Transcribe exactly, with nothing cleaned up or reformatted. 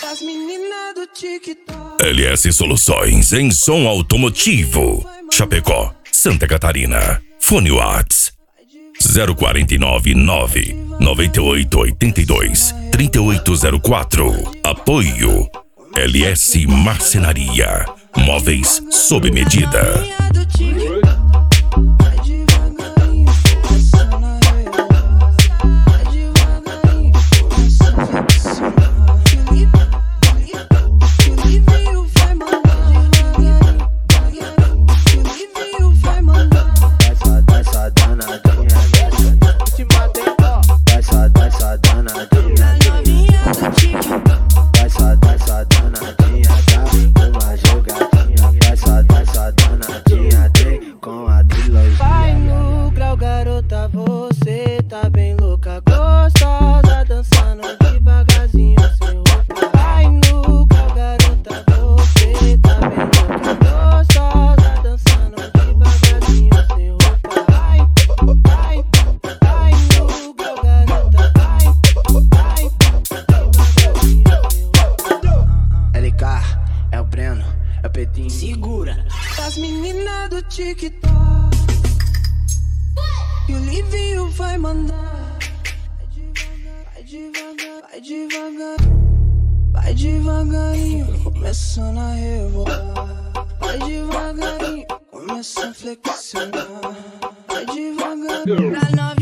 As meninas do TikTok. L S Soluções em som automotivo. Chapecó, Santa Catarina. Fone Whats zero quatro nove nove nove oito oito dois três oito zero quatro. Apoio L S Marcenaria. Móveis sob medida. Você tá bem louca, gostosa, dançando devagarzinho sem roupa. Vai no grau, garota, você tá bem louca, gostosa, dançando devagarzinho sem roupa. Vai, vai, vai no grau, garota, vai, vai, devagarzinho sem roupa. L K, é o Breno, é o Pedrinho. Segura. As meninas do TikTok. E o Livinho vai mandar. Vai devagar, vai devagar, vai devagarinho, começando a rebolar. Vai devagarinho, começa a flexionar. Vai devagarinho.